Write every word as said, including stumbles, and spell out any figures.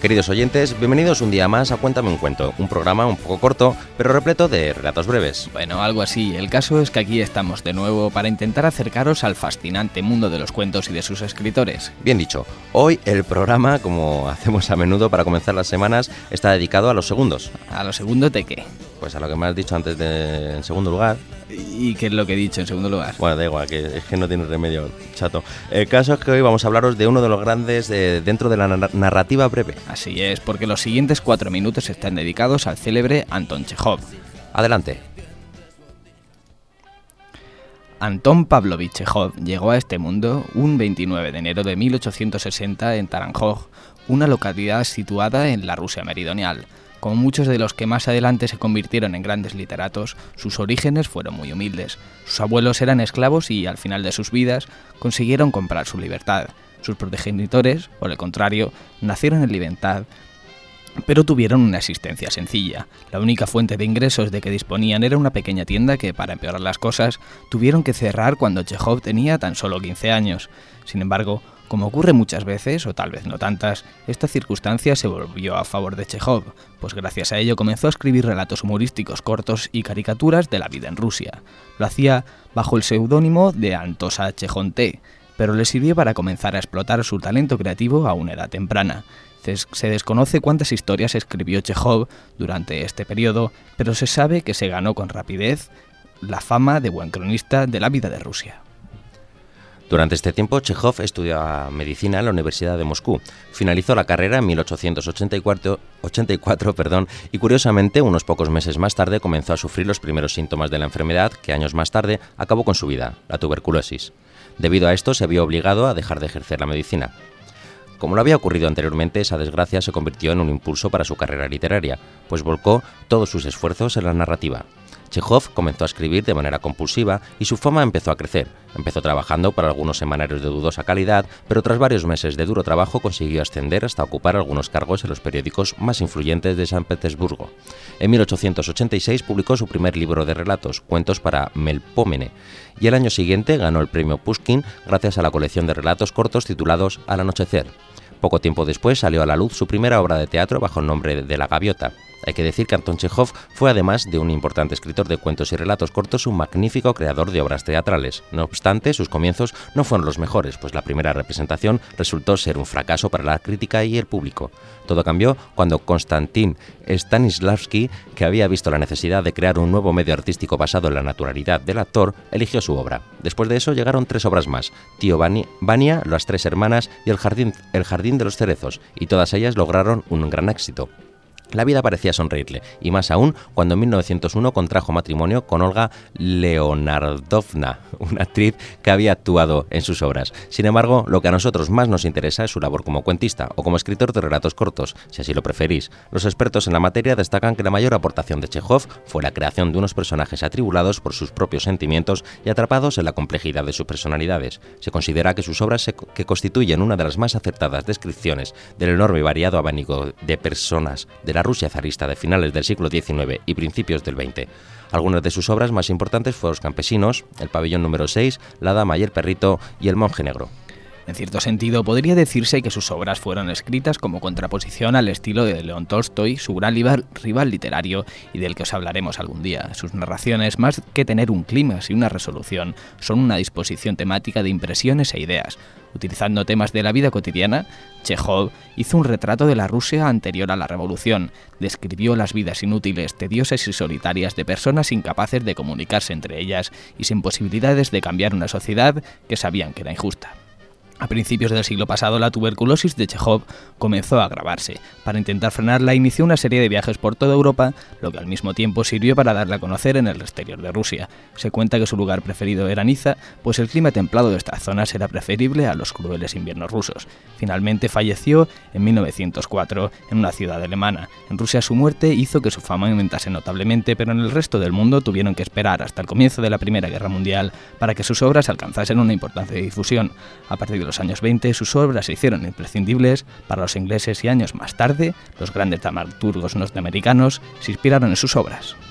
Queridos oyentes, bienvenidos un día más a Cuéntame un cuento, un programa un poco corto, pero repleto de relatos breves. Bueno, algo así. El caso es que aquí estamos de nuevo para intentar acercaros al fascinante mundo de los cuentos y de sus escritores. Bien dicho, hoy el programa, como hacemos a menudo para comenzar las semanas, está dedicado a los segundos. ¿A los segundos de qué? Pues a lo que me has dicho antes de en segundo lugar. ¿Y qué es lo que he dicho en segundo lugar? Bueno, da igual, que es que no tiene remedio, chato. El caso es que hoy vamos a hablaros de uno de los grandes eh, dentro de la narrativa breve. Así es, porque los siguientes cuatro minutos están dedicados al célebre Anton Chejov. Adelante. Anton Pavlovich Chejov llegó a este mundo un veintinueve de enero de mil ochocientos sesenta en Taranjoj, una localidad situada en la Rusia meridional. Como muchos de los que más adelante se convirtieron en grandes literatos, sus orígenes fueron muy humildes. Sus abuelos eran esclavos y, al final de sus vidas, consiguieron comprar su libertad. Sus progenitores, por el contrario, nacieron en libertad, pero tuvieron una existencia sencilla. La única fuente de ingresos de que disponían era una pequeña tienda que, para empeorar las cosas, tuvieron que cerrar cuando Chejov tenía tan solo quince años. Sin embargo, como ocurre muchas veces, o tal vez no tantas, esta circunstancia se volvió a favor de Chejov, pues gracias a ello comenzó a escribir relatos humorísticos cortos y caricaturas de la vida en Rusia. Lo hacía bajo el seudónimo de Antosa Chejonte, pero le sirvió para comenzar a explotar su talento creativo a una edad temprana. Se desconoce cuántas historias escribió Chejov durante este periodo, pero se sabe que se ganó con rapidez la fama de buen cronista de la vida de Rusia. Durante este tiempo, Chejov estudió medicina en la Universidad de Moscú. Finalizó la carrera en mil ochocientos ochenta y cuatro perdón, y curiosamente, unos pocos meses más tarde, comenzó a sufrir los primeros síntomas de la enfermedad que años más tarde acabó con su vida, la tuberculosis. Debido a esto, se vio obligado a dejar de ejercer la medicina. Como lo había ocurrido anteriormente, esa desgracia se convirtió en un impulso para su carrera literaria, pues volcó todos sus esfuerzos en la narrativa. Chejov comenzó a escribir de manera compulsiva y su fama empezó a crecer. Empezó trabajando para algunos semanarios de dudosa calidad, pero tras varios meses de duro trabajo consiguió ascender hasta ocupar algunos cargos en los periódicos más influyentes de San Petersburgo. En mil ochocientos ochenta y seis publicó su primer libro de relatos, Cuentos para Melpomene, y el año siguiente ganó el premio Pushkin gracias a la colección de relatos cortos titulados Al anochecer. Poco tiempo después salió a la luz su primera obra de teatro bajo el nombre de La Gaviota. Hay que decir que Anton Chejov fue, además de un importante escritor de cuentos y relatos cortos, un magnífico creador de obras teatrales. No obstante, sus comienzos no fueron los mejores, pues la primera representación resultó ser un fracaso para la crítica y el público. Todo cambió cuando Konstantin Stanislavski, que había visto la necesidad de crear un nuevo medio artístico basado en la naturalidad del actor, eligió su obra. Después de eso llegaron tres obras más: Tío Vania, Las tres hermanas y El jardín, el jardín de los cerezos, y todas ellas lograron un gran éxito. La vida parecía sonreírle, y más aún cuando en mil novecientos uno contrajo matrimonio con Olga Leonardovna, una actriz que había actuado en sus obras. Sin embargo, lo que a nosotros más nos interesa es su labor como cuentista o como escritor de relatos cortos, si así lo preferís. Los expertos en la materia destacan que la mayor aportación de Chejov fue la creación de unos personajes atribulados por sus propios sentimientos y atrapados en la complejidad de sus personalidades. Se considera que sus obras se, que constituyen una de las más acertadas descripciones del enorme y variado abanico de personas de la Rusia zarista de finales del siglo diecinueve y principios del veinte. Algunas de sus obras más importantes fueron Los campesinos, El pabellón número seis, La dama y el perrito y El monje negro. En cierto sentido, podría decirse que sus obras fueron escritas como contraposición al estilo de León Tolstoy, su gran rival literario y del que os hablaremos algún día. Sus narraciones, más que tener un clímax y una resolución, son una disposición temática de impresiones e ideas. Utilizando temas de la vida cotidiana, Chejov hizo un retrato de la Rusia anterior a la Revolución, describió las vidas inútiles, tediosas y solitarias de personas incapaces de comunicarse entre ellas y sin posibilidades de cambiar una sociedad que sabían que era injusta. A principios del siglo pasado, la tuberculosis de Chejov comenzó a agravarse. Para intentar frenarla, inició una serie de viajes por toda Europa, lo que al mismo tiempo sirvió para darla a conocer en el exterior de Rusia. Se cuenta que su lugar preferido era Niza, pues el clima templado de estas zonas era preferible a los crueles inviernos rusos. Finalmente falleció en mil novecientos cuatro en una ciudad alemana. En Rusia su muerte hizo que su fama aumentase notablemente, pero en el resto del mundo tuvieron que esperar hasta el comienzo de la Primera Guerra Mundial para que sus obras alcanzasen una importante difusión. A partir de los años veinte, sus obras se hicieron imprescindibles para los ingleses y años más tarde, los grandes dramaturgos norteamericanos se inspiraron en sus obras.